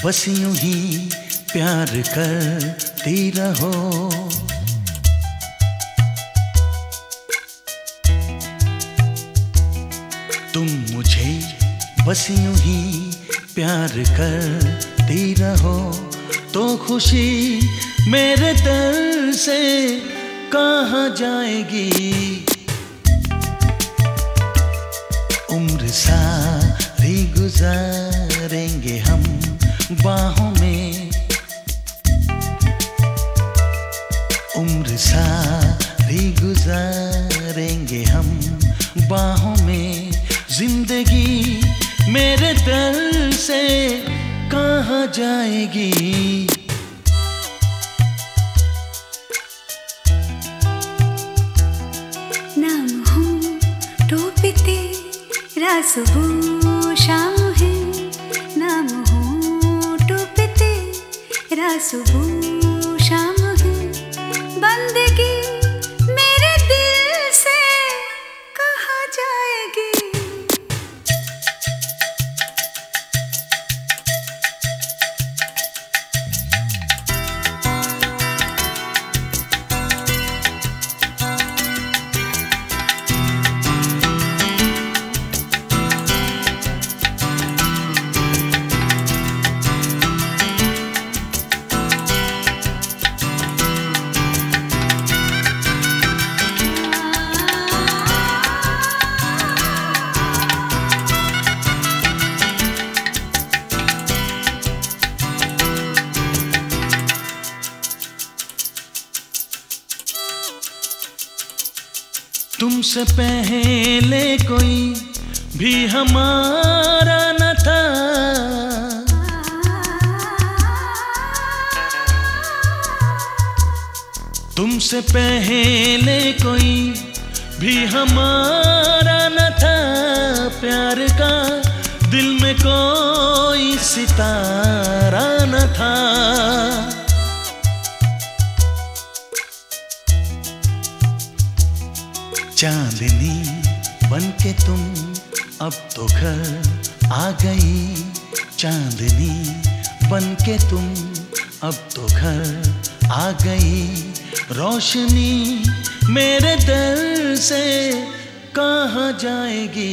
बस यूं ही प्यार करती रहो। तुम मुझे बस यूं ही प्यार करती रहो, तो खुशी मेरे दिल से कहाँ जाएगी। उम्र सारी गुजारेंगे हम बाहों में, उम्र सारी गुजारेंगे हम बाहों में। जिंदगी मेरे दिल से कहाँ जाएगी। नाम हूँ टोपी तेरा सुबह शाम है, नाम हूँ टोपी तेरा सुबह शाम है। बंदगी मेरे दिल से कहाँ जाएगी। तुमसे पहले कोई भी हमारा न था, तुमसे पहले कोई भी हमारा न था। प्यार का दिल में कोई सितारा न था। चांदनी बनके तुम अब तो घर आ गई, चांदनी बनके तुम अब तो घर आ गई। रोशनी मेरे दिल से कहाँ जाएगी।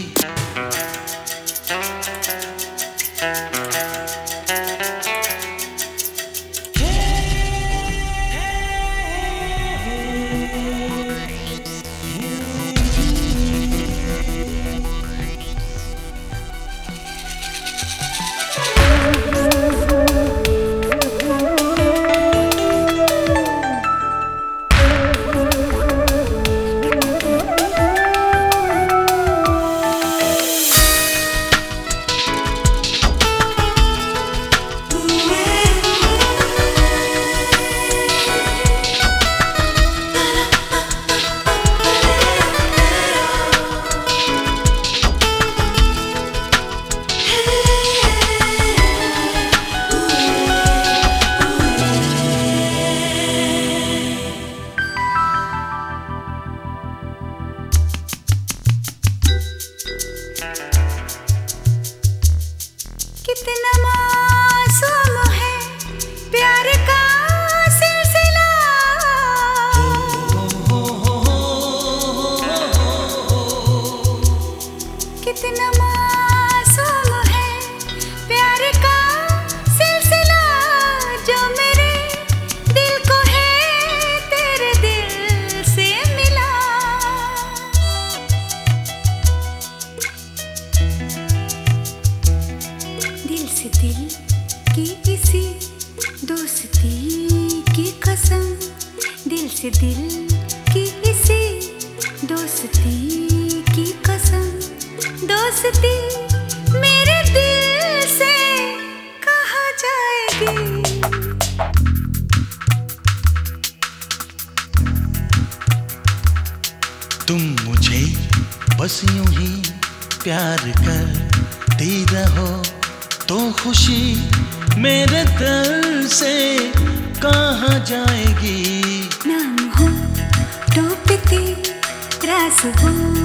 कितना मासूम है प्यार का सिलसिला, कितना मासूम है प्यार का सिलसिला। जो मेरे दिल को है तेरे दिल से मिला। दिल से दिल की इसी दोस्ती की कसम, दिल से दिल की इसी दोस्ती की कसम। दोस्ती मेरे दिल से कहाँ जाएगी। तुम मुझे बस यूं ही प्यार करती रहो, तो खुशी मेरे दिल से कहाँ जाएगी। नाम हो टोपी तेरा सुबह